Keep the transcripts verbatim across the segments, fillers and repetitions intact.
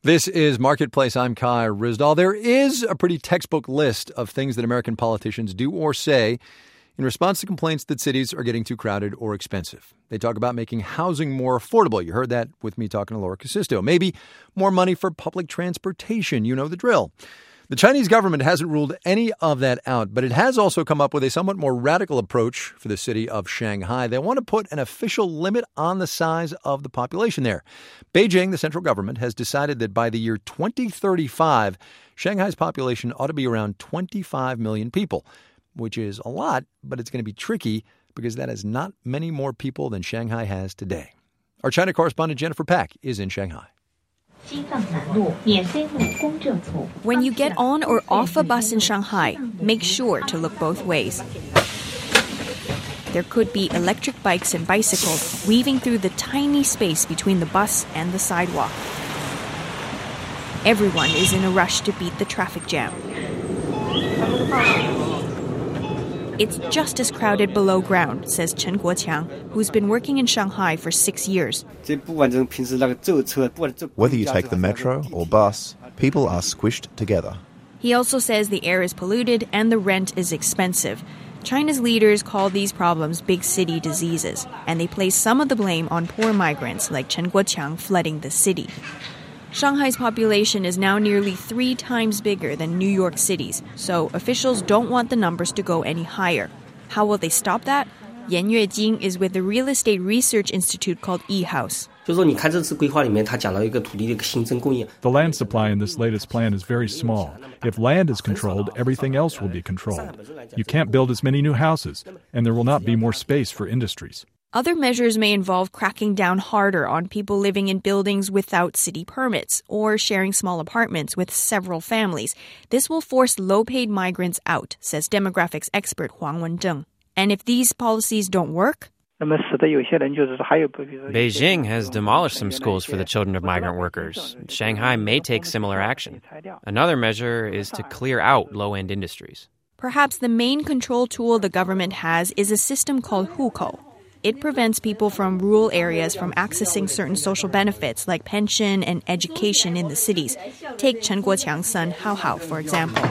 This is Marketplace. I'm Kai Ryssdal. There is a pretty textbook list of things that American politicians do or say in response to complaints that cities are getting too crowded or expensive. They talk about making housing more affordable. You heard that with me talking to Laura Casisto. Maybe more money for public transportation. You know the drill. The Chinese government hasn't ruled any of that out, but it has also come up with a somewhat more radical approach for the city of Shanghai. They want to put an official limit on the size of the population there. Beijing, the central government, has decided that by the year twenty thirty-five, Shanghai's population ought to be around twenty-five million people, which is a lot, but it's going to be tricky because that is not many more people than Shanghai has today. Our China correspondent Jennifer Pak is in Shanghai. When you get on or off a bus in Shanghai, make sure to look both ways. There could be electric bikes and bicycles weaving through the tiny space between the bus and the sidewalk. Everyone is in a rush to beat the traffic jam. It's just as crowded below ground, says Chen Guoqiang, who's been working in Shanghai for six years. Whether you take the metro or bus, people are squished together. He also says the air is polluted and the rent is expensive. China's leaders call these problems big city diseases, and they place some of the blame on poor migrants like Chen Guoqiang flooding the city. Shanghai's population is now nearly three times bigger than New York City's, so officials don't want the numbers to go any higher. How will they stop that? Yan Yuejing is with the real estate research institute called eHouse. The land supply in this latest plan is very small. If land is controlled, everything else will be controlled. You can't build as many new houses, and there will not be more space for industries. Other measures may involve cracking down harder on people living in buildings without city permits or sharing small apartments with several families. This will force low-paid migrants out, says demographics expert Huang Wenzheng. And if these policies don't work, Beijing has demolished some schools for the children of migrant workers. Shanghai may take similar action. Another measure is to clear out low-end industries. Perhaps the main control tool the government has is a system called hukou. It prevents people from rural areas from accessing certain social benefits like pension and education in the cities. Take Chen Guoqiang's son Hao Hao, for example.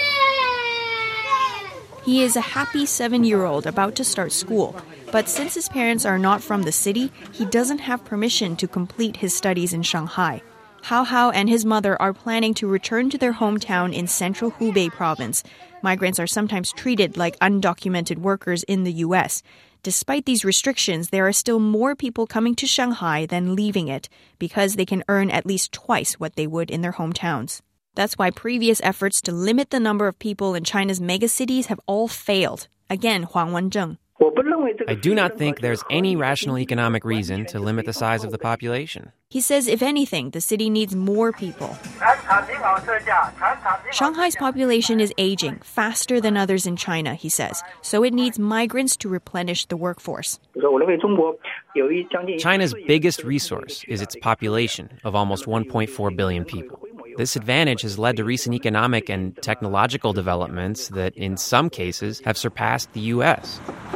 He is a happy seven-year-old about to start school, but since his parents are not from the city, he doesn't have permission to complete his studies in Shanghai. Hao Hao and his mother are planning to return to their hometown in central Hubei province. Migrants are sometimes treated like undocumented workers in the U S. Despite these restrictions, there are still more people coming to Shanghai than leaving it because they can earn at least twice what they would in their hometowns. That's why previous efforts to limit the number of people in China's megacities have all failed. Again, Huang Wenzheng. I do not think there's any rational economic reason to limit the size of the population. He says, if anything, the city needs more people. Shanghai's population is aging faster than others in China, he says, so it needs migrants to replenish the workforce. China's biggest resource is its population of almost one point four billion people. This advantage has led to recent economic and technological developments that, in some cases, have surpassed the U S.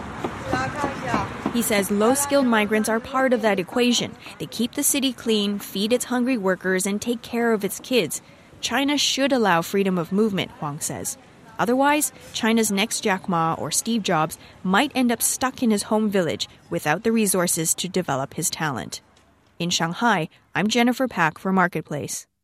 He says low-skilled migrants are part of that equation. They keep the city clean, feed its hungry workers, and take care of its kids. China should allow freedom of movement, Huang says. Otherwise, China's next Jack Ma or Steve Jobs might end up stuck in his home village without the resources to develop his talent. In Shanghai, I'm Jennifer Pak for Marketplace.